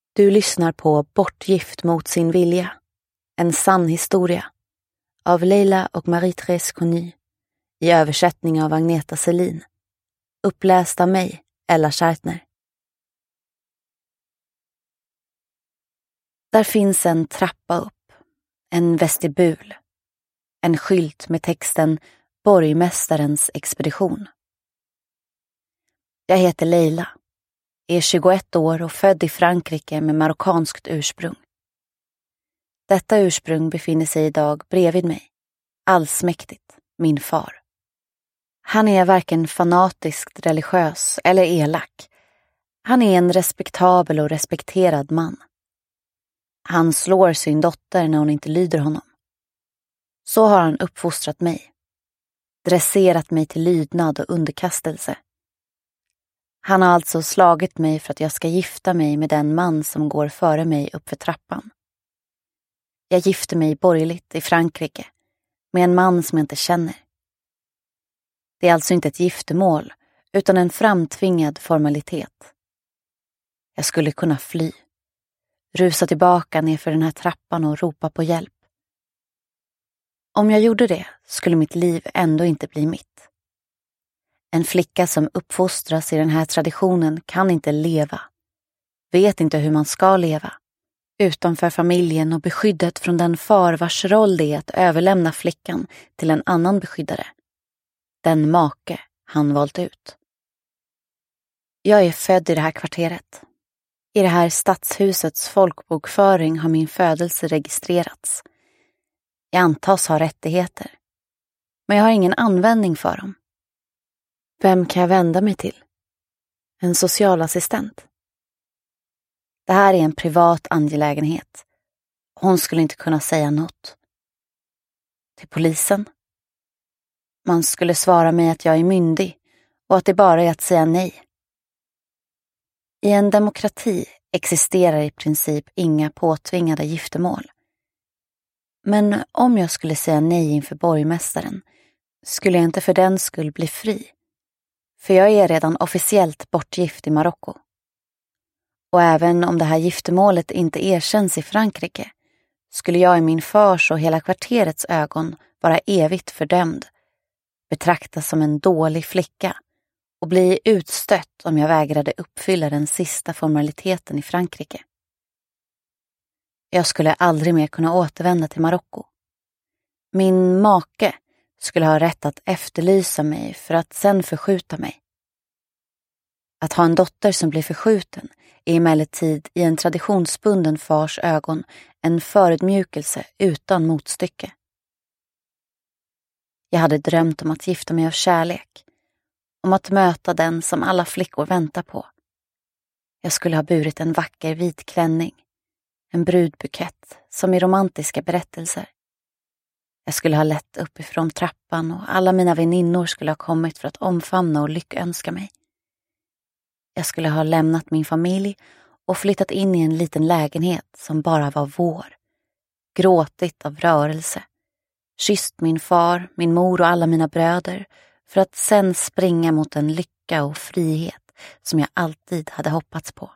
Du lyssnar på Bortgift mot sin vilja. En sann historia. Av Leila och Marie-Therese Conny. I översättning av Agneta Selin. Uppläst av mig, Ella Scheitner. Där finns en trappa upp. En vestibul. En skylt med texten Borgmästarens expedition. Jag heter Leila. Är 21 år och född i Frankrike med marockanskt ursprung. Detta ursprung befinner sig idag bredvid mig. Allsmäktigt, min far. Han är varken fanatiskt religiös eller elak. Han är en respektabel och respekterad man. Han slår sin dotter när hon inte lyder honom. Så har han uppfostrat mig. Dresserat mig till lydnad och underkastelse. Han har alltså slagit mig för att jag ska gifta mig med den man som går före mig uppför trappan. Jag gifte mig borgerligt i Frankrike med en man som jag inte känner. Det är alltså inte ett giftermål utan en framtvingad formalitet. Jag skulle kunna fly. Rusa tillbaka nerför den här trappan och ropa på hjälp. Om jag gjorde det skulle mitt liv ändå inte bli mitt. En flicka som uppfostras i den här traditionen kan inte leva. Vet inte hur man ska leva. Utanför familjen och beskyddet från den far vars roll det är att överlämna flickan till en annan beskyddare. Den make han valt ut. Jag är född i det här kvarteret. I det här stadshusets folkbokföring har min födelse registrerats. Jag antas ha rättigheter. Men jag har ingen användning för dem. Vem kan jag vända mig till? En socialassistent? Det här är en privat angelägenhet. Hon skulle inte kunna säga något. Till polisen? Man skulle svara mig att jag är myndig och att det bara är att säga nej. I en demokrati existerar i princip inga påtvingade giftermål. Men om jag skulle säga nej inför borgmästaren skulle jag inte för den skull bli fri. För jag är redan officiellt bortgift i Marocko. Och även om det här giftermålet inte erkänns i Frankrike skulle jag i min fars och hela kvarterets ögon vara evigt fördömd, betraktas som en dålig flicka och bli utstött om jag vägrade uppfylla den sista formaliteten i Frankrike. Jag skulle aldrig mer kunna återvända till Marocko. Min make skulle ha rätt att efterlysa mig för att sen förskjuta mig. Att ha en dotter som blir förskjuten är emellertid i en traditionsbunden fars ögon en förödmjukelse utan motstycke. Jag hade drömt om att gifta mig av kärlek, om att möta den som alla flickor väntar på. Jag skulle ha burit en vacker vit klänning, en brudbukett som i romantiska berättelser. Jag skulle ha lett uppifrån trappan och alla mina väninnor skulle ha kommit för att omfamna och lyckönska mig. Jag skulle ha lämnat min familj och flyttat in i en liten lägenhet som bara var vår. Gråtit av rörelse. Kysst min far, min mor och alla mina bröder för att sen springa mot en lycka och frihet som jag alltid hade hoppats på.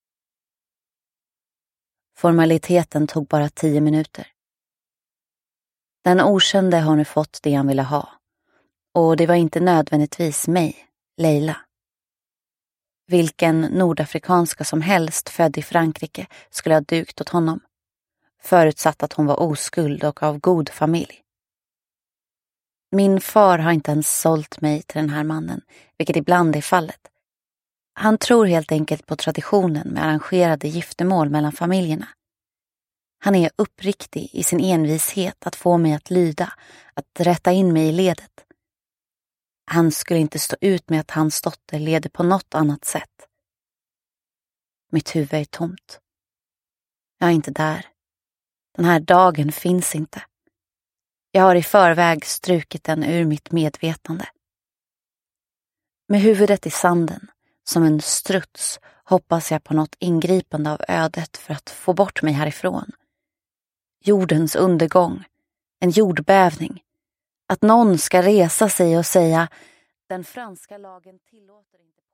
Formaliteten tog bara 10 minuter. Den okände har nu fått det han ville ha. Och det var inte nödvändigtvis mig, Leila. Vilken nordafrikanska som helst född i Frankrike skulle ha dugt åt honom. Förutsatt att hon var oskuld och av god familj. Min far har inte ens sålt mig till den här mannen, vilket ibland är fallet. Han tror helt enkelt på traditionen med arrangerade giftermål mellan familjerna. Han är uppriktig i sin envishet att få mig att lyda, att rätta in mig i ledet. Han skulle inte stå ut med att hans dotter leder på något annat sätt. Mitt huvud är tomt. Jag är inte där. Den här dagen finns inte. Jag har i förväg strukit den ur mitt medvetande. Med huvudet i sanden, som en struts, hoppas jag på något ingripande av ödet för att få bort mig härifrån. Jordens undergång, en jordbävning. Att någon ska resa sig och säga: den franska lagen tillåter inte